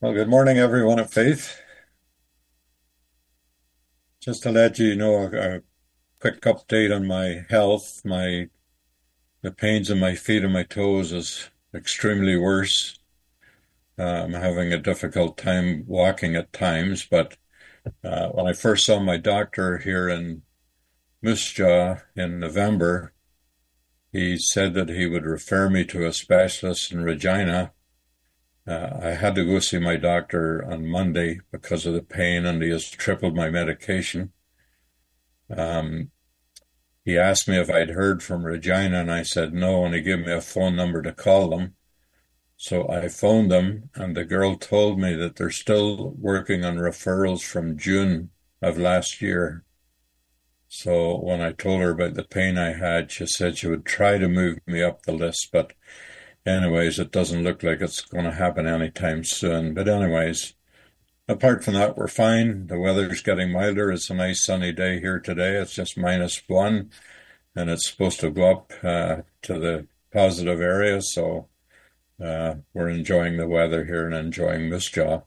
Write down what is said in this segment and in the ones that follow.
Well, good morning, everyone at Faith. Just to let you know, a quick update on my health. The pains in my feet and my toes is extremely worse. I'm having a difficult time walking at times, but when I first saw my doctor here in Moose Jaw in November, he said that he would refer me to a specialist in Regina. I had to go see my doctor on Monday because of the pain, and he has tripled my medication. Um, he asked me if I'd heard from Regina, and I said no, and he gave me a phone number to call them. So I phoned them, and the girl told me that they're still working on referrals from June of last year. So when I told her about the pain I had, she said she would try to move me up the list, but anyways, it doesn't look like it's going to happen anytime soon. But anyways, apart from that, we're fine. The weather's getting milder. It's a nice sunny day here today. It's just -1, and it's supposed to go up to the positive area. So we're enjoying the weather here and enjoying Moose Jaw.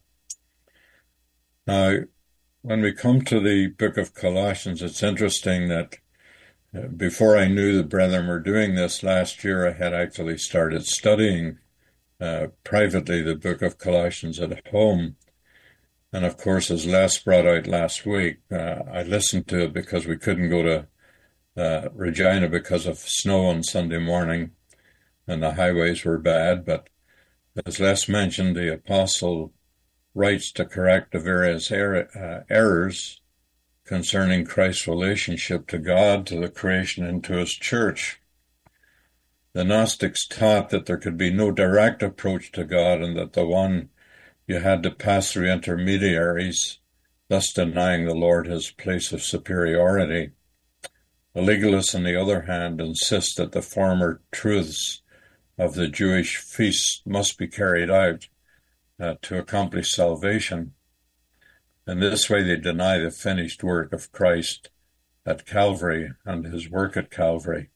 Now, when we come to the book of Colossians, it's interesting that before I knew the brethren were doing this last year, I had actually started studying privately the book of Colossians at home. And of course, as Les brought out last week, I listened to it because we couldn't go to Regina because of snow on Sunday morning, and the highways were bad. But as Les mentioned, the apostle writes to correct the various errors concerning Christ's relationship to God, to the creation, and to his church. The Gnostics taught that there could be no direct approach to God, and that the one you had to pass through intermediaries, thus denying the Lord his place of superiority. The legalists, on the other hand, insist that the former truths of the Jewish feasts must be carried out to accomplish salvation. In this way, they deny the finished work of Christ at Calvary and his work at Calvary.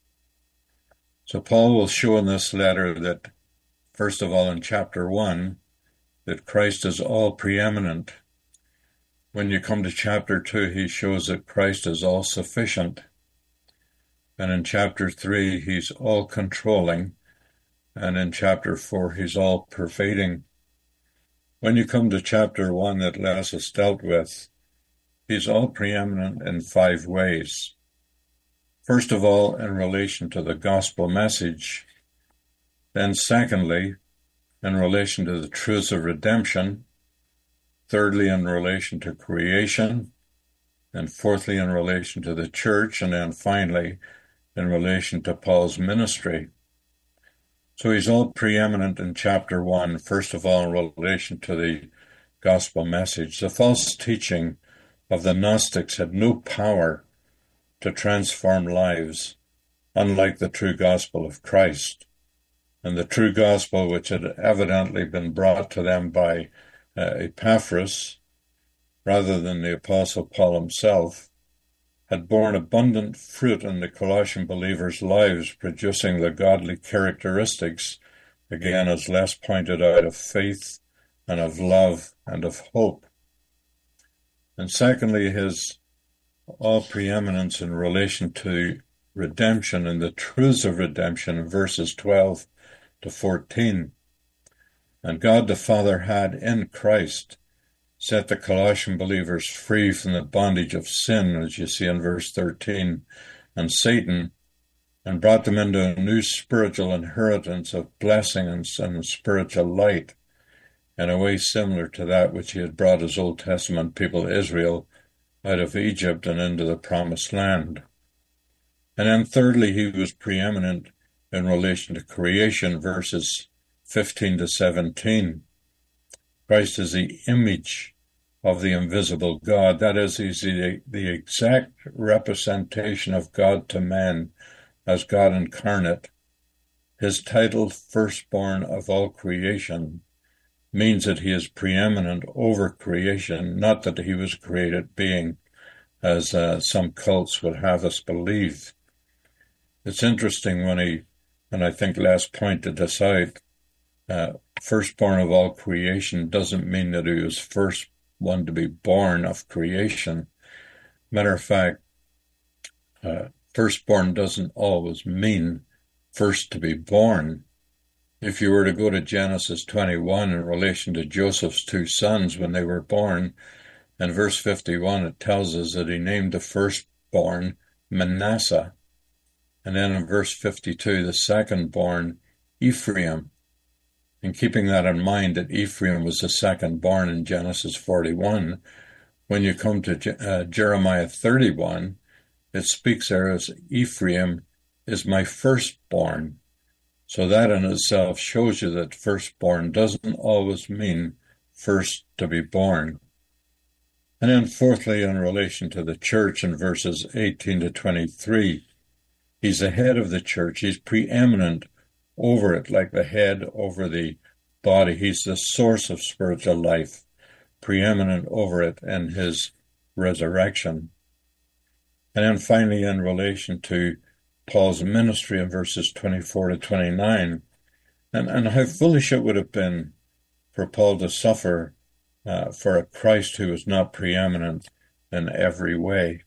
So Paul will show in this letter that, first of all, in chapter 1, that Christ is all preeminent. When you come to chapter 2, he shows that Christ is all sufficient. And in chapter 3, he's all controlling. And in chapter 4, he's all pervading. When you come to chapter 1 that Les has dealt with, he's all preeminent in 5 ways. First of all, in relation to the gospel message. Then secondly, in relation to the truths of redemption. Thirdly, in relation to creation. And fourthly, in relation to the church. And then finally, in relation to Paul's ministry. So he's all preeminent in chapter 1, first of all, in relation to the gospel message. The false teaching of the Gnostics had no power to transform lives, unlike the true gospel of Christ. And the true gospel, which had evidently been brought to them by Epaphras, rather than the apostle Paul himself, had borne abundant fruit in the Colossian believers' lives, producing the godly characteristics, again, as Les pointed out, of faith and of love and of hope. And secondly, his all preeminence in relation to redemption and the truths of redemption in verses 12 to 14. And God the Father had in Christ set the Colossian believers free from the bondage of sin, as you see in verse 13, and Satan, and brought them into a new spiritual inheritance of blessing and spiritual light, in a way similar to that which he had brought his Old Testament people Israel out of Egypt and into the promised land. And then thirdly, he was preeminent in relation to creation, verses 15 to 17. Christ is the image of the invisible God. That is, he's the exact representation of God to men as God incarnate. His title, firstborn of all creation, means that he is preeminent over creation, not that he was a created being, as some cults would have us believe. It's interesting when I think Les pointed this out, firstborn of all creation doesn't mean that he was first one to be born of creation. Matter of fact, firstborn doesn't always mean first to be born. If you were to go to Genesis 21 in relation to Joseph's two sons when they were born, in verse 51 it tells us that he named the firstborn Manasseh. And then in verse 52, the second-born Ephraim. And keeping that in mind, that Ephraim was the second-born in Genesis 41, when you come to Jeremiah 31, it speaks there as Ephraim is my firstborn. So that in itself shows you that firstborn doesn't always mean first to be born. And then fourthly, in relation to the church in verses 18 to 23, he's the head of the church. He's preeminent over it, like the head over the body. He's the source of spiritual life, preeminent over it in his resurrection. And then finally, in relation to Paul's ministry in verses 24 to 29, and how foolish it would have been for Paul to suffer for a Christ who was not preeminent in every way.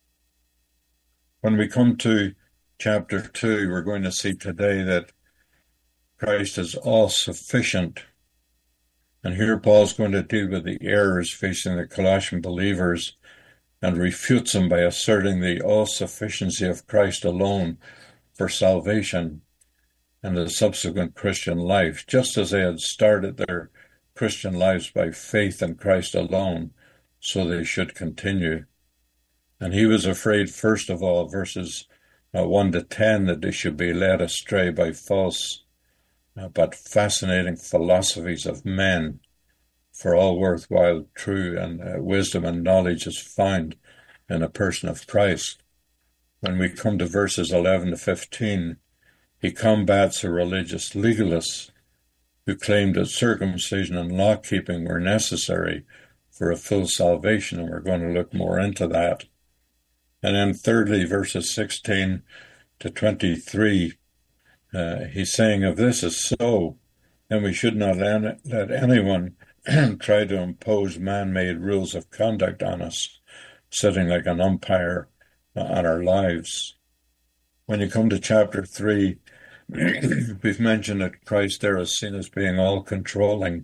When we come to chapter 2, we're going to see today that Christ is all-sufficient. And here Paul's going to deal with the errors facing the Colossian believers and refutes them by asserting the all-sufficiency of Christ alone for salvation and the subsequent Christian life, just as they had started their Christian lives by faith in Christ alone, so they should continue. And he was afraid, first of all, verses 1 to 10, that they should be led astray by false but fascinating philosophies of men, for all worthwhile, true, and wisdom and knowledge is found in a person of Christ. When we come to verses 11 to 15, he combats the religious legalists who claimed that circumcision and law-keeping were necessary for a full salvation, and we're going to look more into that. And then thirdly, verses 16 to 23, he's saying, if this is so, then we should not let anyone try to impose man-made rules of conduct on us, sitting like an umpire on our lives. When you come to chapter 3, we've mentioned that Christ there is seen as being all-controlling.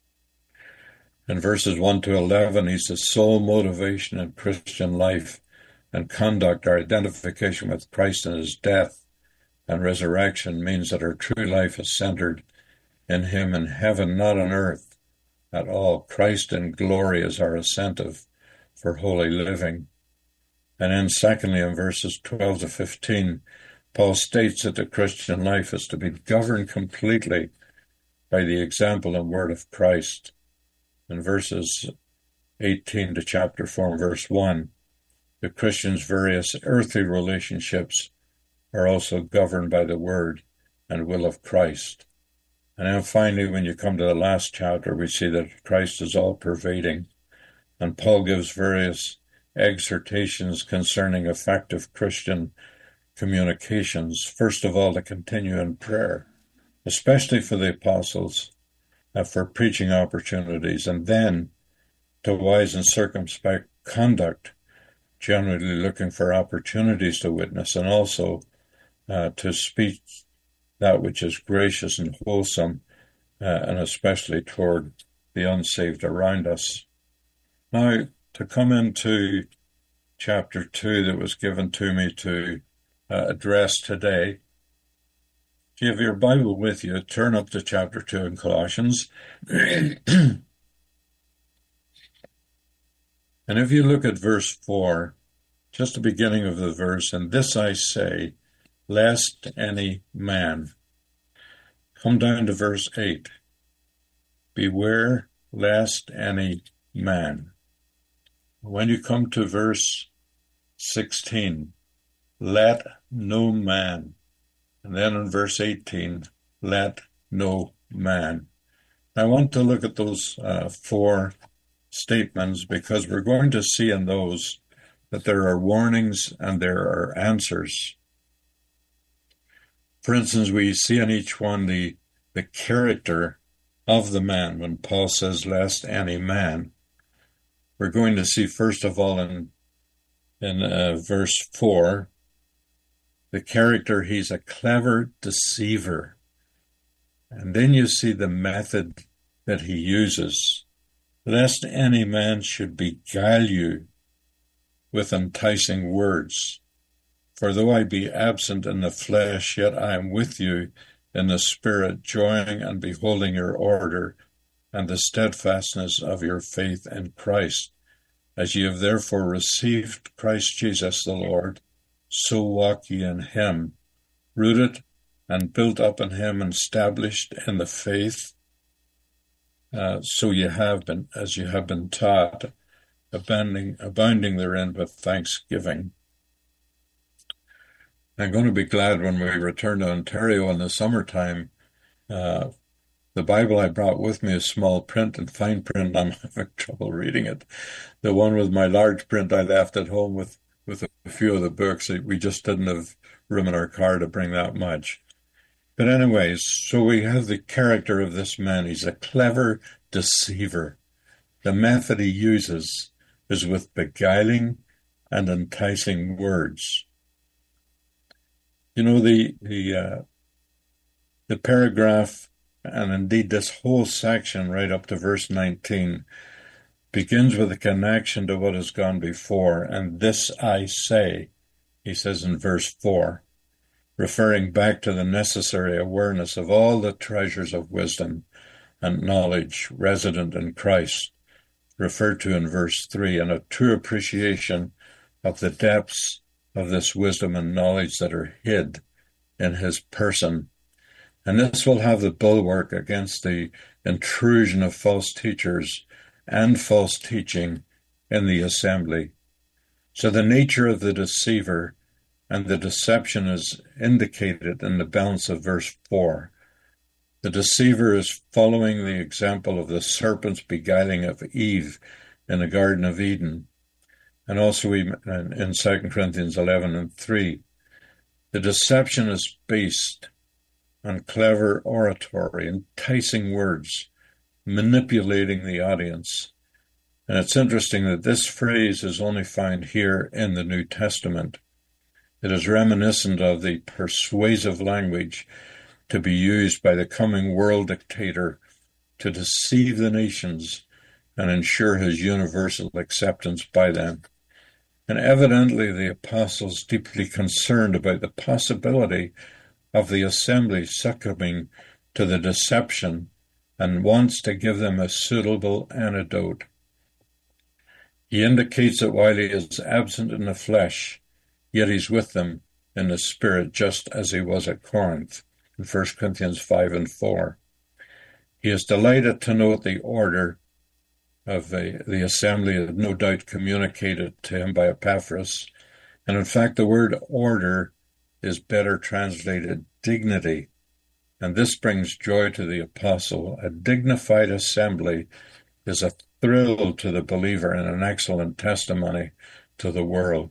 In verses 1 to 11, he's the sole motivation in Christian life and conduct. Our identification with Christ and his death and resurrection means that our true life is centered in him in heaven, not on earth at all. Christ in glory is our incentive for holy living. And then secondly, in verses 12 to 15, Paul states that the Christian life is to be governed completely by the example and word of Christ. In verses 18 to chapter 4, verse 1, the Christian's various earthly relationships are also governed by the word and will of Christ. And then finally, when you come to the last chapter, we see that Christ is all-pervading. And Paul gives various exhortations concerning effective Christian communications. First of all, to continue in prayer, especially for the apostles, for preaching opportunities, and then to wise and circumspect conduct, generally looking for opportunities to witness, and also to speak that which is gracious and wholesome, and especially toward the unsaved around us. Now, to come into chapter 2 that was given to me to address today, if you have your Bible with you, turn up to chapter 2 in Colossians. And if you look at verse 4, just the beginning of the verse, and this I say, lest any man. Come down to verse 8. Beware lest any man. When you come to verse 16, let no man. And then in verse 18, let no man. I want to look at those four statements because we're going to see in those that there are warnings and there are answers. For instance, we see in each one the character of the man. When Paul says, lest any man, we're going to see, first of all, in verse 4, the character, he's a clever deceiver. And then you see the method that he uses. Lest any man should beguile you with enticing words. For though I be absent in the flesh, yet I am with you in the spirit, joying and beholding your order and the steadfastness of your faith in Christ. As ye have therefore received Christ Jesus the Lord, so walk ye in him, rooted and built up in him, and established in the faith, so you have been, as you have been taught, abounding therein with thanksgiving. I'm going to be glad when we return to Ontario in the summertime. The Bible I brought with me is small print and fine print. I'm having trouble reading it. The one with my large print I left at home with a few of the books. We just didn't have room in our car to bring that much. But anyways, so we have the character of this man. He's a clever deceiver. The method he uses is with beguiling and enticing words. You know, the paragraph, and indeed this whole section right up to verse 19, begins with a connection to what has gone before. And this I say, he says in verse 4, referring back to the necessary awareness of all the treasures of wisdom and knowledge resident in Christ, referred to in verse 3, and a true appreciation of the depths of this wisdom and knowledge that are hid in his person. And this will have the bulwark against the intrusion of false teachers and false teaching in the assembly. So the nature of the deceiver and the deception is indicated in the balance of verse 4. The deceiver is following the example of the serpent's beguiling of Eve in the Garden of Eden. And also in 2 Corinthians 11:3, the deception is based on clever oratory, enticing words, manipulating the audience. And it's interesting that this phrase is only found here in the New Testament. It is reminiscent of the persuasive language to be used by the coming world dictator to deceive the nations and ensure his universal acceptance by them. And evidently the apostles, deeply concerned about the possibility of the assembly succumbing to the deception, and wants to give them a suitable antidote. He indicates that while he is absent in the flesh, yet he's with them in the spirit, just as he was at Corinth, in 1 Corinthians 5:4. He is delighted to note the order of the assembly, no doubt communicated to him by Epaphras. And in fact, the word order is better translated dignity. And this brings joy to the apostle. A dignified assembly is a thrill to the believer and an excellent testimony to the world.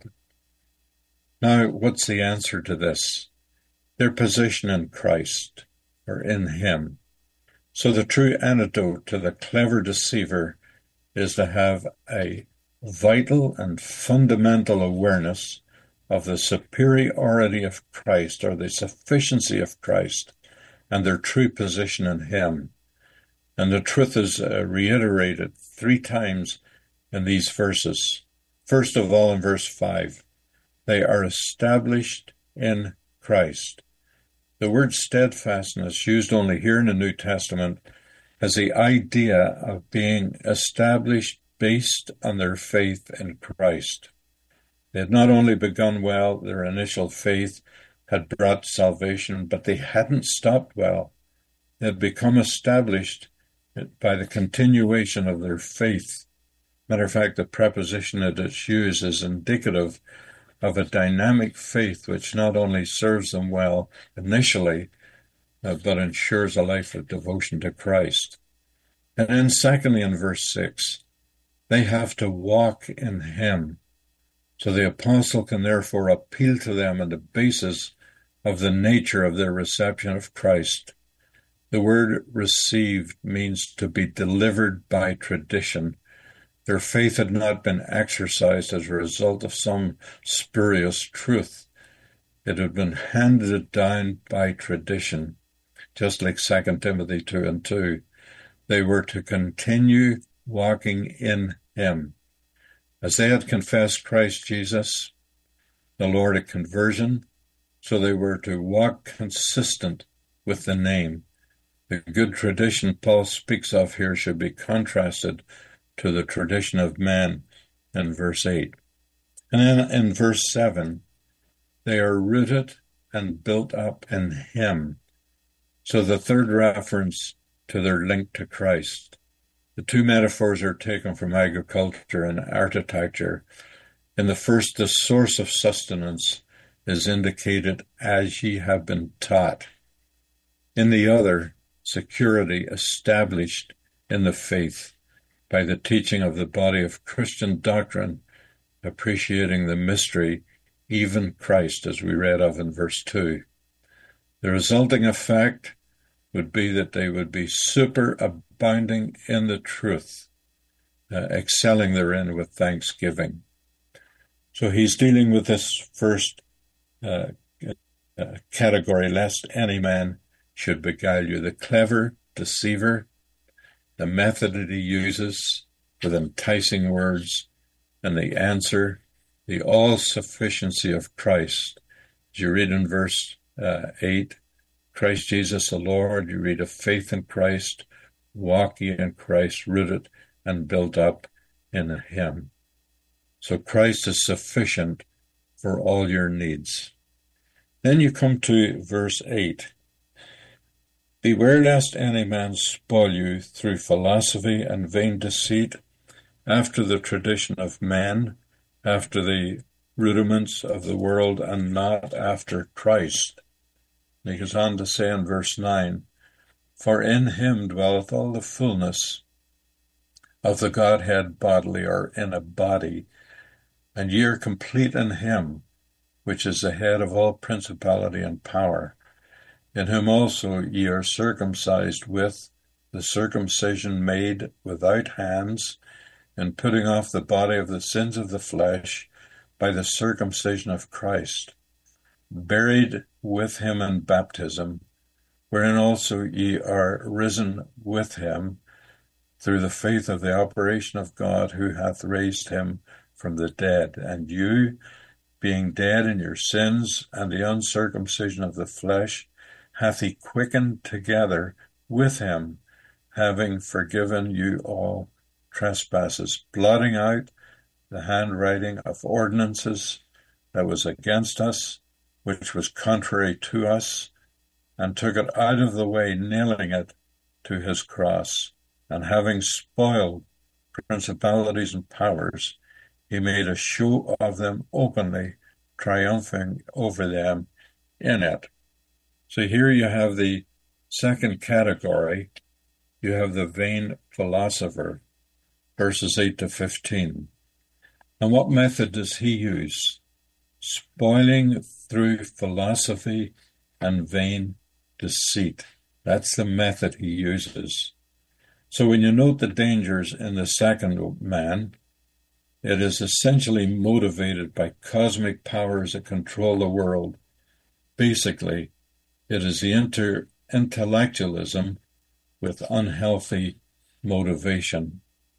Now, what's the answer to this? Their position in Christ, or in him. So the true antidote to the clever deceiver is to have a vital and fundamental awareness of the superiority of Christ, or the sufficiency of Christ, and their true position in him. And the truth is reiterated 3 times in these verses. First of all, in verse 5, they are established in Christ. The word steadfastness, used only here in the New Testament, has the idea of being established based on their faith in Christ. They had not only begun well, their initial faith had brought salvation, but they hadn't stopped well. They had become established by the continuation of their faith. Matter of fact, the preposition that it's used is indicative of a dynamic faith which not only serves them well initially, but ensures a life of devotion to Christ. And then secondly, in verse 6, they have to walk in him. So the apostle can therefore appeal to them on the basis of the nature of their reception of Christ. The word received means to be delivered by tradition. Their faith had not been exercised as a result of some spurious truth. It had been handed down by tradition, just like 2 Timothy 2:2. They were to continue walking in him. As they had confessed Christ Jesus, the Lord at conversion, so they were to walk consistent with the name. The good tradition Paul speaks of here should be contrasted to the tradition of man in verse 8. And then in verse 7, they are rooted and built up in him. So the third reference to their link to Christ. The two metaphors are taken from agriculture and architecture. In the first, the source of sustenance is indicated as ye have been taught. In the other, security established in the faith by the teaching of the body of Christian doctrine, appreciating the mystery, even Christ, as we read of in verse 2. The resulting effect would be that they would be superabounding in the truth, excelling therein with thanksgiving. So he's dealing with this first category, lest any man should beguile you. The clever deceiver, the method that he uses with enticing words, and the answer, the all-sufficiency of Christ. As you read in verse 8, Christ Jesus the Lord, you read of faith in Christ, walk ye in Christ, rooted and built up in him. So Christ is sufficient for all your needs. Then you come to verse 8. Beware lest any man spoil you through philosophy and vain deceit, after the tradition of men, after the rudiments of the world, and not after Christ. And he goes on to say in verse 9, for in him dwelleth all the fullness of the Godhead bodily, or in a body, and ye are complete in him, which is the head of all principality and power, in whom also ye are circumcised with the circumcision made without hands, in putting off the body of the sins of the flesh by the circumcision of Christ, buried with him in baptism, wherein also ye are risen with him through the faith of the operation of God, who hath raised him from the dead. And you, being dead in your sins and the uncircumcision of the flesh, hath he quickened together with him, having forgiven you all trespasses, blotting out the handwriting of ordinances that was against us, which was contrary to us, and took it out of the way, nailing it to his cross. And having spoiled principalities and powers, he made a show of them openly, triumphing over them in it. So here you have the second category. You have the vain philosopher, verses 8 to 15. And what method does he use? Spoiling through philosophy and vain deceit. That's the method he uses. So when you note the dangers in the second man, it is essentially motivated by cosmic powers that control the world. Basically, it is the intellectualism with unhealthy motivation.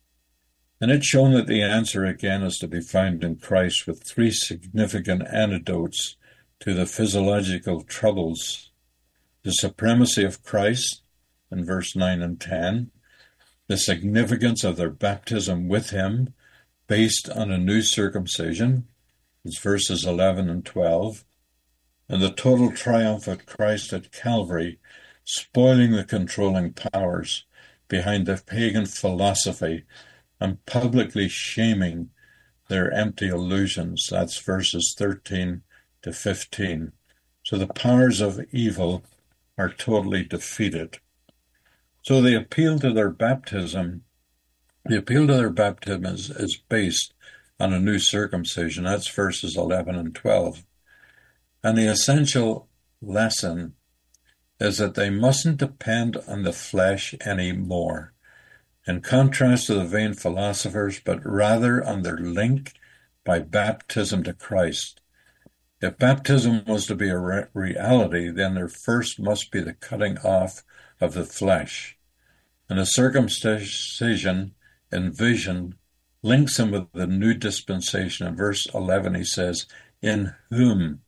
And it's shown that the answer again is to be found in Christ, with three significant antidotes to the physiological troubles. The supremacy of Christ in verse 9 and 10, the significance of their baptism with him based on a new circumcision, it's verses 11 and 12, and the total triumph of Christ at Calvary, spoiling the controlling powers behind the pagan philosophy and publicly shaming their empty illusions. That's verses 13 to 15. So the powers of evil are totally defeated. So the appeal to their baptism is based on a new circumcision. That's verses 11 and 12. And the essential lesson is that they mustn't depend on the flesh anymore, in contrast to the vain philosophers, but rather on their link by baptism to Christ. If baptism was to be a reality, then there first must be the cutting off of the flesh. And the circumcision in vision links him with the new dispensation. In verse 11, he says, in whom.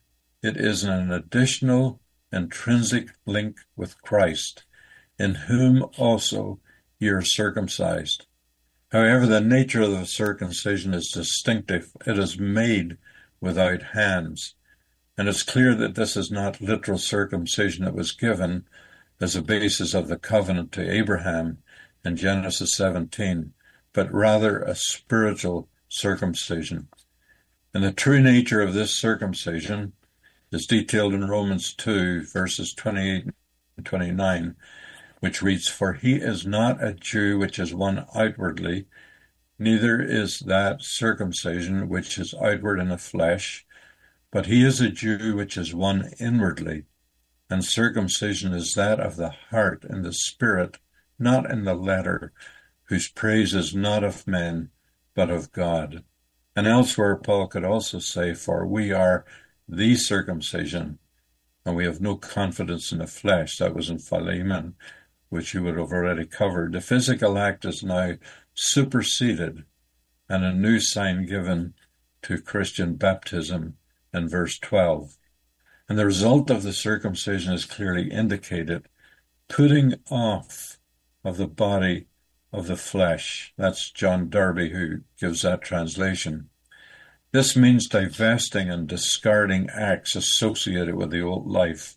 It is an additional intrinsic link with Christ, in whom also ye are circumcised. However, the nature of the circumcision is distinctive. It is made without hands. And it's clear that this is not literal circumcision that was given as a basis of the covenant to Abraham in Genesis 17, but rather a spiritual circumcision. And the true nature of this circumcision is detailed in Romans 2, verses 28 and 29, which reads, for he is not a Jew which is one outwardly, neither is that circumcision which is outward in the flesh, but he is a Jew which is one inwardly, and circumcision is that of the heart in the spirit, not in the letter, whose praise is not of men, but of God. And elsewhere Paul could also say, for we are the circumcision, and we have no confidence in the flesh. That was in Philemon, which you would have already covered. The physical act is now superseded, and a new sign given to Christian baptism in verse 12. And the result of the circumcision is clearly indicated, putting off of the body of the flesh. That's John Darby who gives that translation. This means divesting and discarding acts associated with the old life.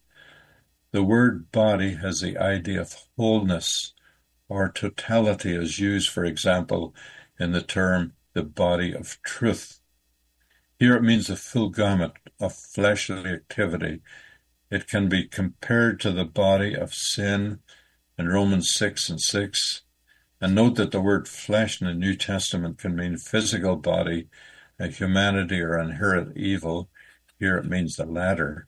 The word body has the idea of wholeness or totality as used, for example, in the term the body of truth. Here it means the full gamut of fleshly activity. It can be compared to the body of sin in Romans 6 and 6. And note that the word flesh in the New Testament can mean physical body, a humanity, or inherent evil. Here it means the latter.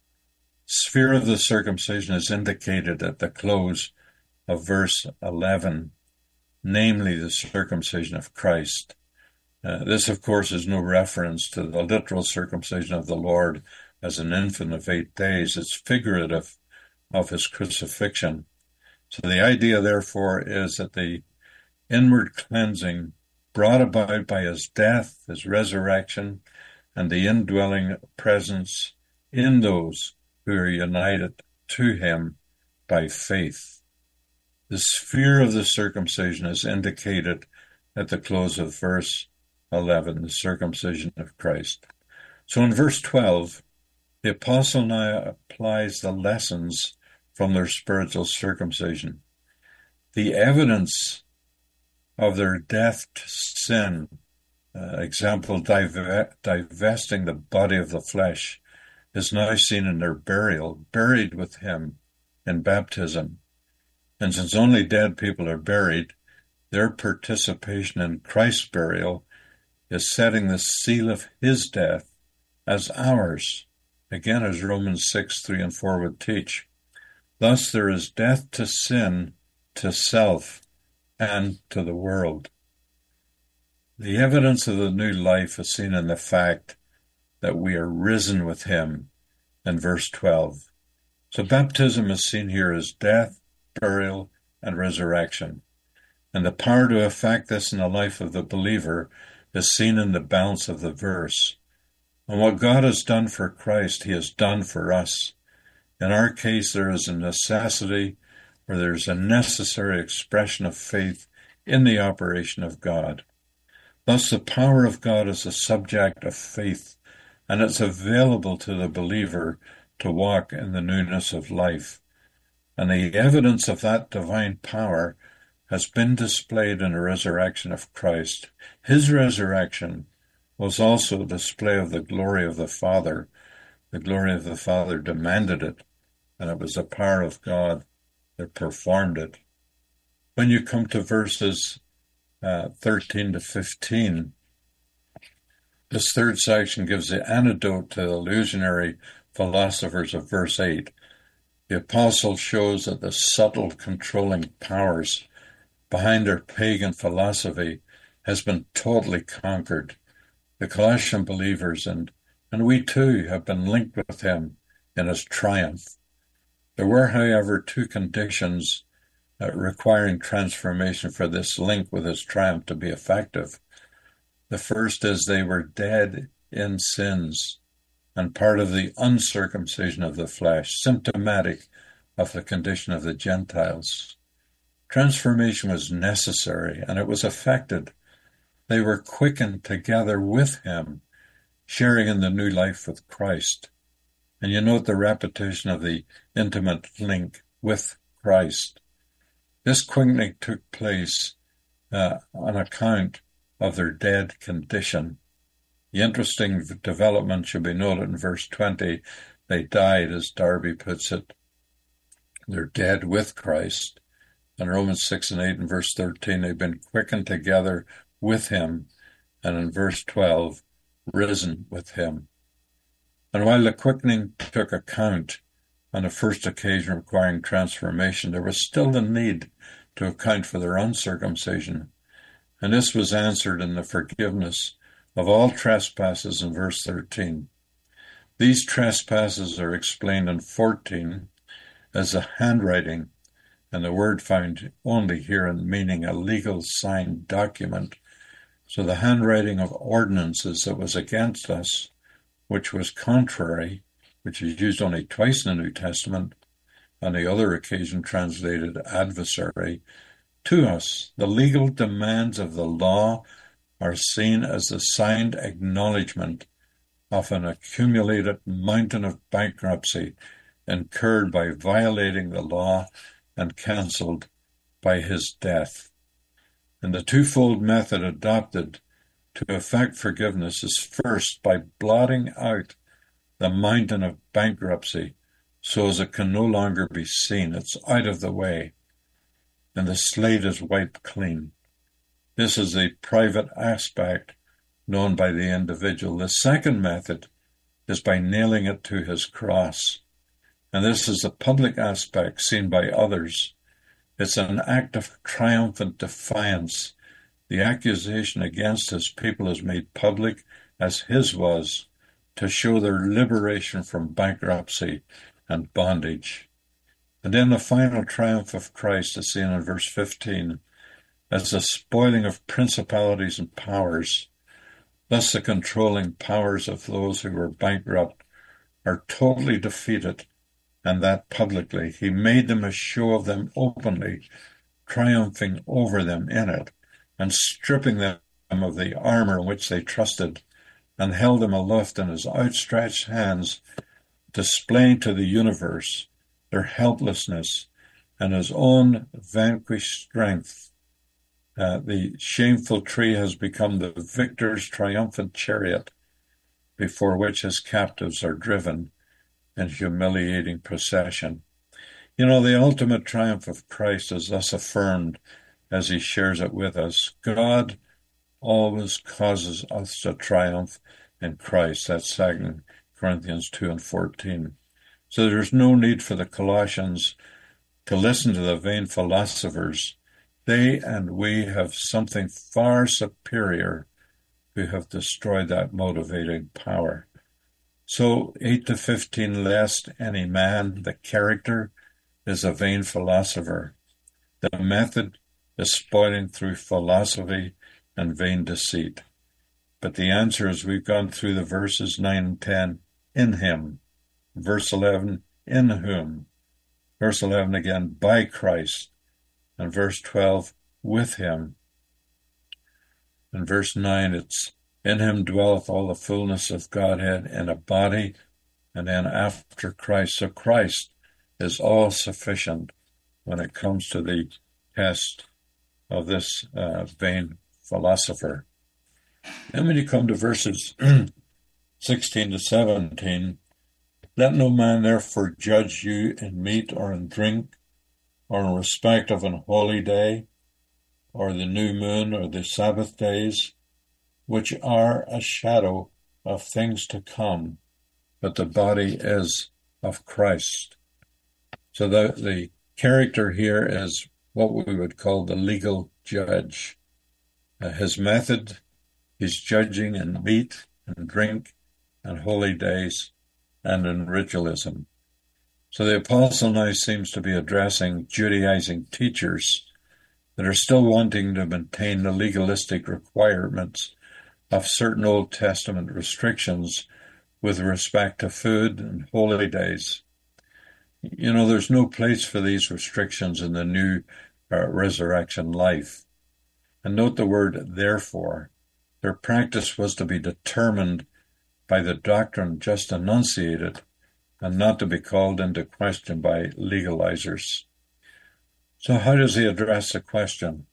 Sphere of the circumcision is indicated at the close of verse 11, namely the circumcision of Christ. This, of course, is no reference to the literal circumcision of the Lord as an infant of 8 days. It's figurative of his crucifixion. So the idea, therefore, is that the inward cleansing brought about by his death, his resurrection, and the indwelling presence in those who are united to him by faith. The sphere of the circumcision is indicated at the close of verse 11, the circumcision of Christ. So in verse 12, the apostle now applies the lessons from their spiritual circumcision. The evidence of their death to sin, example, divesting the body of the flesh, is now seen in their burial, buried with him in baptism. And since only dead people are buried, their participation in Christ's burial is setting the seal of his death as ours, again as Romans 6, 3 and 4 would teach. Thus there is death to sin, to self, and to the world. The evidence of the new life is seen in the fact that we are risen with him in verse 12. So baptism is seen here as death, burial, and resurrection. And the power to effect this in the life of the believer is seen in the balance of the verse. And what God has done for Christ, he has done for us. In our case, there is a necessity, or there's a necessary expression of faith in the operation of God. Thus, the power of God is a subject of faith, and it's available to the believer to walk in the newness of life. And the evidence of that divine power has been displayed in the resurrection of Christ. His resurrection was also a display of the glory of the Father. The glory of the Father demanded it, and it was the power of God that performed it. When you come to verses 13 to 15, this third section gives the antidote to the illusionary philosophers of verse 8. The apostle shows that the subtle controlling powers behind their pagan philosophy has been totally conquered. The Colossian believers and we too have been linked with him in his triumph. There were, however, two conditions requiring transformation for this link with his triumph to be effective. The first is they were dead in sins and part of the uncircumcision of the flesh, symptomatic of the condition of the Gentiles. Transformation was necessary, and it was effected. They were quickened together with him, sharing in the new life with Christ. And you note the repetition of the intimate link with Christ. This quickening took place on account of their dead condition. The interesting development should be noted in verse 20. They died, as Darby puts it. They're dead with Christ. In Romans 6 and 8 and verse 13, they've been quickened together with him. And in verse 12, risen with him. And while the quickening took account on the first occasion requiring transformation, there was still the need to account for their uncircumcision. And this was answered in the forgiveness of all trespasses in verse 13. These trespasses are explained in 14 as a handwriting, and the word found only here in meaning a legal signed document. So the handwriting of ordinances that was against us, which was contrary, which is used only twice in the New Testament, on the other occasion translated adversary, to us. The legal demands of the law are seen as the signed acknowledgement of an accumulated mountain of bankruptcy incurred by violating the law and cancelled by his death. And the twofold method adopted to effect forgiveness is first by blotting out the mountain of bankruptcy so as it can no longer be seen. It's out of the way, and the slate is wiped clean. This is a private aspect known by the individual. The second method is by nailing it to his cross, and this is the public aspect seen by others. It's an act of triumphant defiance. The accusation against his people is made public as his was, to show their liberation from bankruptcy and bondage. And then the final triumph of Christ is seen in verse 15 as the spoiling of principalities and powers. Thus the controlling powers of those who were bankrupt are totally defeated, and that publicly. He made them a show of them openly, triumphing over them in it, and stripping them of the armor in which they trusted, and held them aloft in his outstretched hands, displaying to the universe their helplessness and his own vanquished strength. The shameful tree has become the victor's triumphant chariot, before which his captives are driven in humiliating procession. You know, the ultimate triumph of Christ is thus affirmed as he shares it with us. God always causes us to triumph in Christ. That's 2 Corinthians 2 and 14. So there's no need for the Colossians to listen to the vain philosophers. They and we have something far superior who have destroyed that motivating power. So 8 to 15, lest any man, the character is a vain philosopher. The method is spoiling through philosophy and vain deceit. But the answer is we've gone through the verses 9 and 10, in him. Verse 11, in whom. Verse 11 again, by Christ. And verse 12, with him. And verse 9, it's in him dwelleth all the fullness of Godhead in a body, and then after Christ. So Christ is all sufficient when it comes to the test of this vain philosopher. Then when you come to verses 16 to 17, let no man therefore judge you in meat or in drink, or in respect of an holy day, or the new moon, or the Sabbath days, which are a shadow of things to come, but the body is of Christ. So the character here is what we would call the legal judge. His method, he's judging in meat and drink and holy days and in ritualism. So the apostle now seems to be addressing Judaizing teachers that are still wanting to maintain the legalistic requirements of certain Old Testament restrictions with respect to food and holy days. You know, there's no place for these restrictions in the new resurrection life. And note the word therefore. Their practice was to be determined by the doctrine just enunciated and not to be called into question by legalizers. So how does he address the question?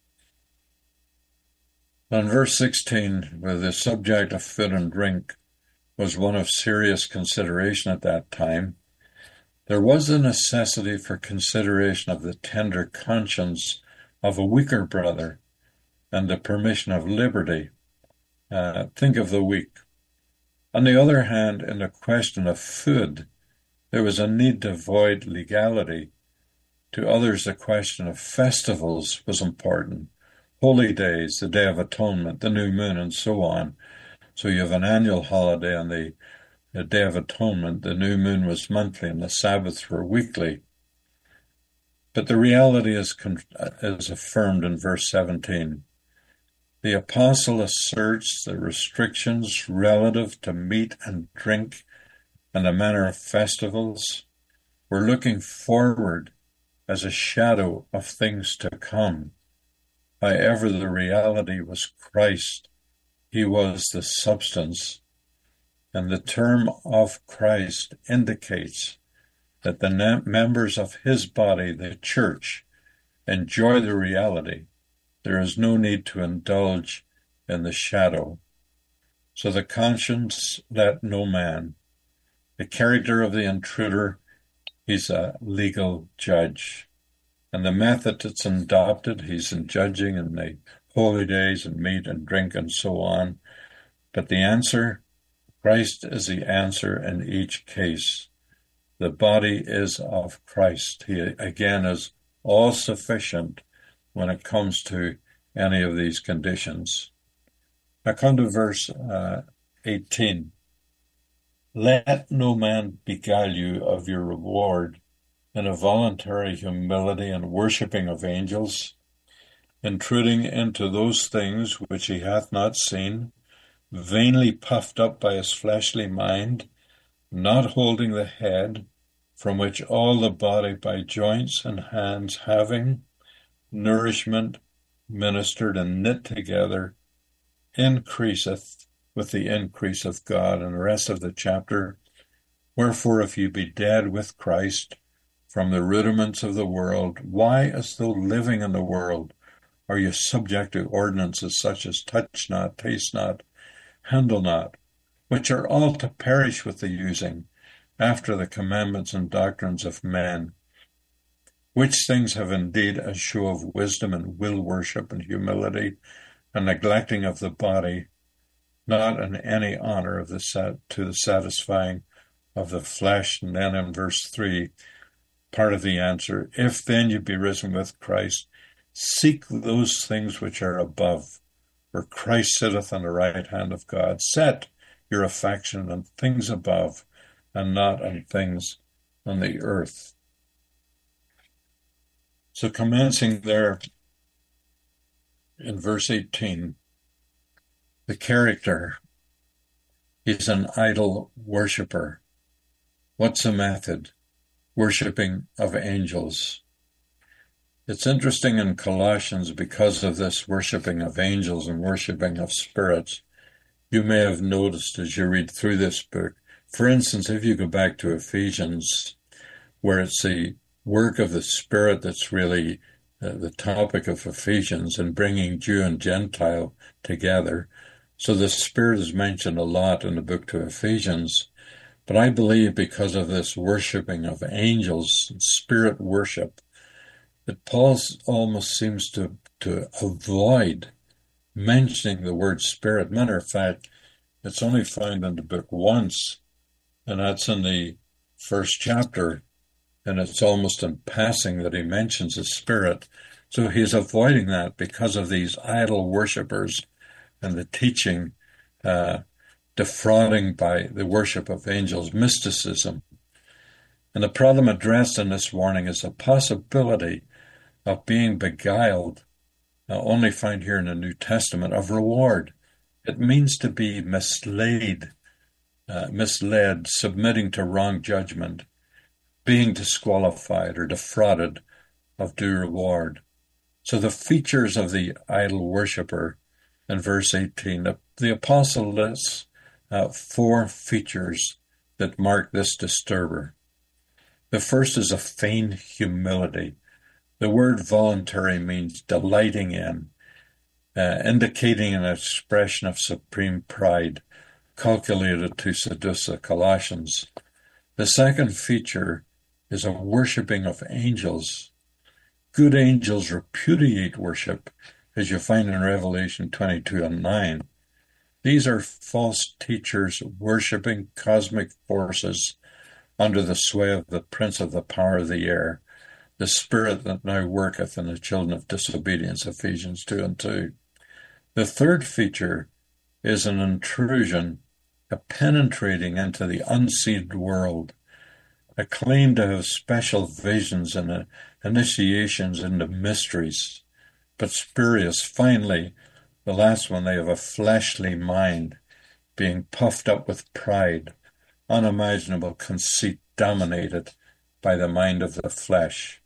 In verse 16, where the subject of food and drink was one of serious consideration at that time, there was a necessity for consideration of the tender conscience of a weaker brother and the permission of liberty. Think of the weak. On the other hand, in the question of food, there was a need to avoid legality. To others, the question of festivals was important. Holy days, the Day of Atonement, the new moon, and so on. So you have an annual holiday on the Day of Atonement. The new moon was monthly and the Sabbaths were weekly. But the reality is affirmed in verse 17. The apostle asserts the restrictions relative to meat and drink and the manner of festivals were looking forward as a shadow of things to come. However, the reality was Christ. He was the substance. And the term of Christ indicates that the members of his body, the church, enjoy the reality. There is no need to indulge in the shadow. So the conscience let no man. The character of the intruder, he's a legal judge. And the method that's adopted, he's in judging in the holy days and meat and drink and so on. But the answer, Christ is the answer in each case. The body is of Christ. He, again, is all sufficient when it comes to any of these conditions. Now come to verse 18. Let no man beguile you of your reward in a voluntary humility and worshipping of angels, intruding into those things which he hath not seen, vainly puffed up by his fleshly mind, not holding the head, from which all the body by joints and hands having nourishment ministered and knit together, increaseth with the increase of God. And the rest of the chapter, wherefore if you be dead with Christ from the rudiments of the world, why, as though living in the world, are you subject to ordinances such as touch not, taste not, handle not, which are all to perish with the using, after the commandments and doctrines of men, which things have indeed a show of wisdom and will worship and humility, and neglecting of the body, not in any honor of to the satisfying of the flesh. And then in verse 3, part of the answer, if then you be risen with Christ, seek those things which are above, where Christ sitteth on the right hand of God. Set your affection on things above, and not on things on the earth. So commencing there in verse 18, the character is an idol worshiper. What's the method? Worshipping of angels. It's interesting in Colossians, because of this worshipping of angels and worshipping of spirits, you may have noticed as you read through this book, for instance, if you go back to Ephesians, where it's the work of the Spirit that's really the topic of Ephesians and bringing Jew and Gentile together. So the Spirit is mentioned a lot in the book to Ephesians. But I believe because of this worshiping of angels, spirit worship, that Paul almost seems to avoid mentioning the word spirit. Matter of fact, it's only found in the book once, and that's in the first chapter and it's almost in passing that he mentions the Spirit. So he's avoiding that because of these idol worshippers and the teaching defrauding by the worship of angels, mysticism. And the problem addressed in this warning is the possibility of being beguiled, only found here in the New Testament, of reward. It means to be misled, submitting to wrong judgment, being disqualified or defrauded of due reward. So the features of the idol worshiper in verse 18, the apostle lists 4 features that mark this disturber. The first is a feigned humility. The word voluntary means delighting in, indicating an expression of supreme pride, calculated to seduce the Colossians. The second feature is a worshipping of angels. Good angels repudiate worship, as you find in Revelation 22:9. These are false teachers worshipping cosmic forces under the sway of the prince of the power of the air, the spirit that now worketh in the children of disobedience, Ephesians 2:2. The third feature is an intrusion, a penetrating into the unseen world, a claim to have special visions and initiations into mysteries, but spurious. Finally, the last one, they have a fleshly mind, being puffed up with pride, unimaginable conceit dominated by the mind of the flesh.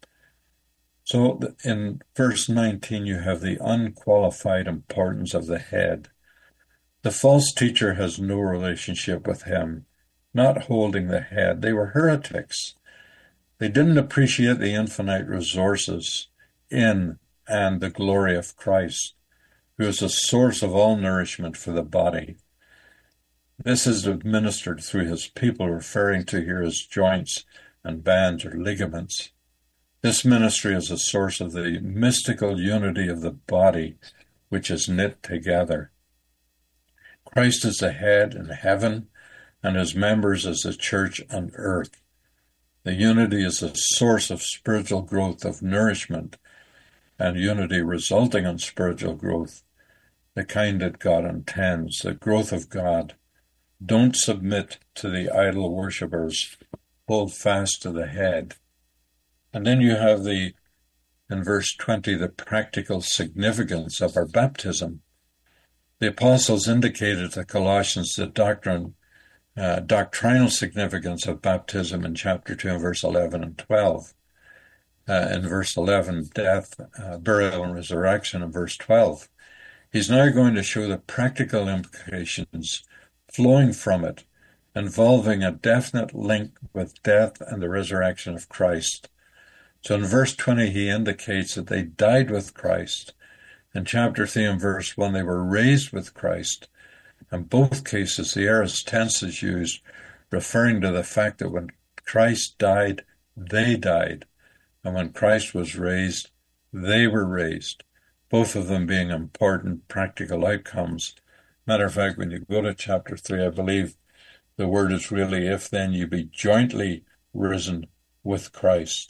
So in verse 19, you have the unqualified importance of the head. The false teacher has no relationship with him, not holding the head. They were heretics. They didn't appreciate the infinite resources in and the glory of Christ, who is the source of all nourishment for the body. This is administered through his people, referring to here as joints and bands or ligaments. This ministry is a source of the mystical unity of the body, which is knit together. Christ is the head in heaven, and his members as the church on earth. The unity is a source of spiritual growth, of nourishment, and unity resulting in spiritual growth, the kind that God intends, the growth of God. Don't submit to the idol worshippers. Hold fast to the head. And then you have in verse 20, the practical significance of our baptism. The apostles indicated to Colossians the doctrinal significance of baptism in chapter 2 and verse 11 and 12. In verse 11, death, burial, and resurrection. In verse 12, he's now going to show the practical implications flowing from it, involving a definite link with death and the resurrection of Christ. So in verse 20, he indicates that they died with Christ. In chapter 3 and verse 1, they were raised with Christ. In both cases, the aorist tense is used, referring to the fact that when Christ died, they died. And when Christ was raised, they were raised. Both of them being important practical outcomes. Matter of fact, when you go to chapter 3, I believe the word is really, if then you be jointly risen with Christ.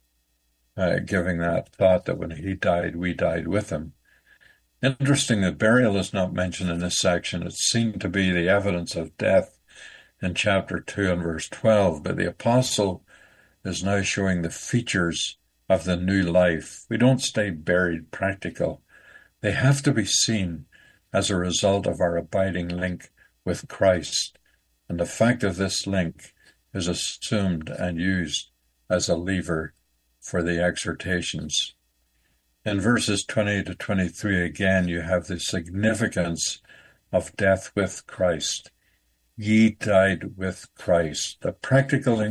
Giving that thought that when he died, we died with him. Interesting that burial is not mentioned in this section. It's seen to be the evidence of death in chapter 2 and verse 12, but the apostle is now showing the features of the new life. We don't stay buried practical. They have to be seen as a result of our abiding link with Christ, and the fact of this link is assumed and used as a lever for the exhortations. In verses 20 to 23, again, you have the significance of death with Christ. Ye died with Christ. The practical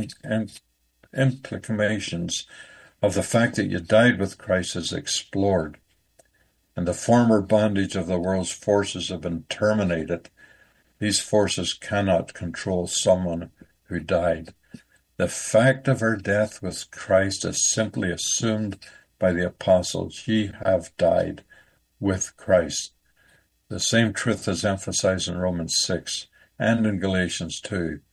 implications of the fact that you died with Christ is explored, and the former bondage of the world's forces have been terminated. These forces cannot control someone who died. The fact of our death with Christ is simply assumed by the apostles. Ye have died with Christ. The same truth is emphasized in Romans 6 and in Galatians 2.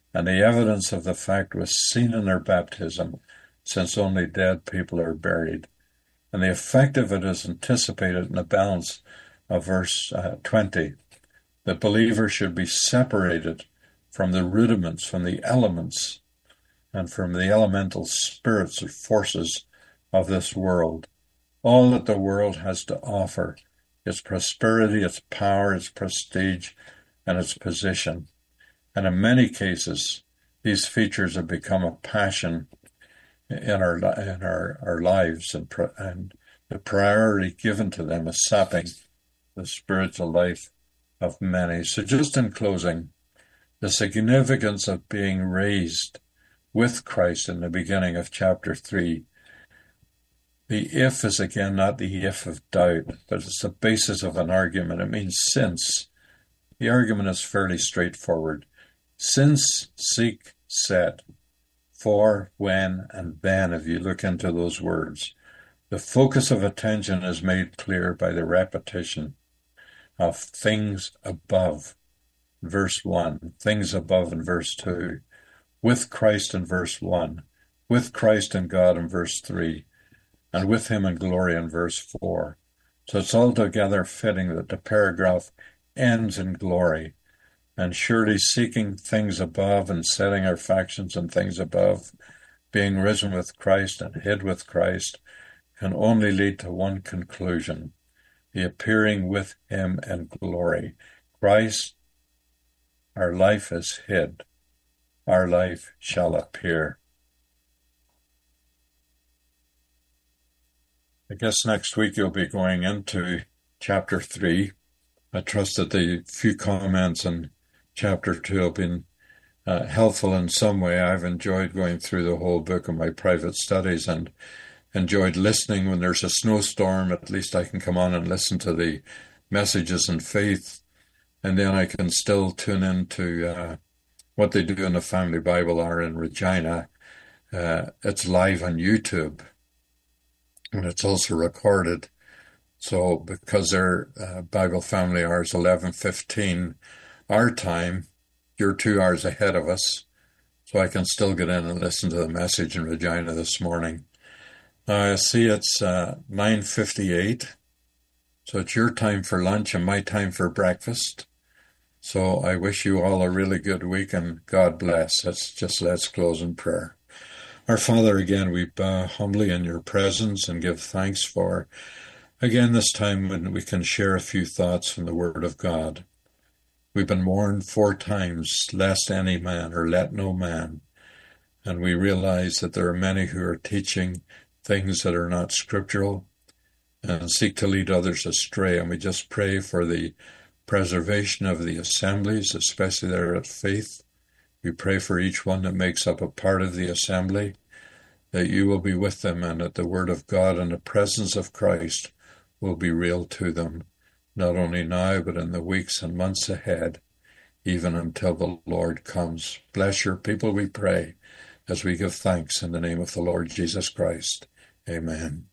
and the evidence of the fact was seen in their baptism, since only dead people are buried. And the effect of it is anticipated in the balance of verse 20. That believers should be separated from the rudiments, from the elements, and from the elemental spirits or forces of this world. All that the world has to offer, its prosperity, its power, its prestige, and its position. And in many cases, these features have become a passion in our lives, and the priority given to them is sapping the spiritual life of many. So just in closing, the significance of being raised with Christ in the beginning of chapter 3. The if is again not the if of doubt, but it's the basis of an argument. It means since. The argument is fairly straightforward. Since, seek, set. For, when, and then, if you look into those words. The focus of attention is made clear by the repetition of things above, verse 1, things above in verse 2, with Christ in verse 1, with Christ and God in verse 3, and with him in glory in verse 4. So it's altogether fitting that the paragraph ends in glory, and surely seeking things above and setting our affections on things above, being risen with Christ and hid with Christ, can only lead to one conclusion: the appearing with him in glory. Christ, our life is hid. Our life shall appear. I guess next week you'll be going into chapter 3. I trust that the few comments in chapter 2 have been helpful in some way. I've enjoyed going through the whole book in my private studies and enjoyed listening when there's a snowstorm. At least I can come on and listen to the messages in faith, and then I can still tune into what they do in the Family Bible Hour in Regina. It's live on YouTube, and it's also recorded. So because their Bible Family Hour is 11:15 our time, you're 2 hours ahead of us. So I can still get in and listen to the message in Regina this morning. I see it's 9:58, so it's your time for lunch and my time for breakfast. So I wish you all a really good week, and God bless. Let's close in prayer. Our Father, again, we bow humbly in your presence and give thanks for, again, this time when we can share a few thoughts from the Word of God. We've been warned 4 times, lest any man or let no man. And we realize that there are many who are teaching things that are not scriptural and seek to lead others astray. And we just pray for the preservation of the assemblies, especially there at Faith. We pray for each one that makes up a part of the assembly, that you will be with them and that the Word of God and the presence of Christ will be real to them, not only now, but in the weeks and months ahead, even until the Lord comes. Bless your people, we pray, as we give thanks in the name of the Lord Jesus Christ. Amen.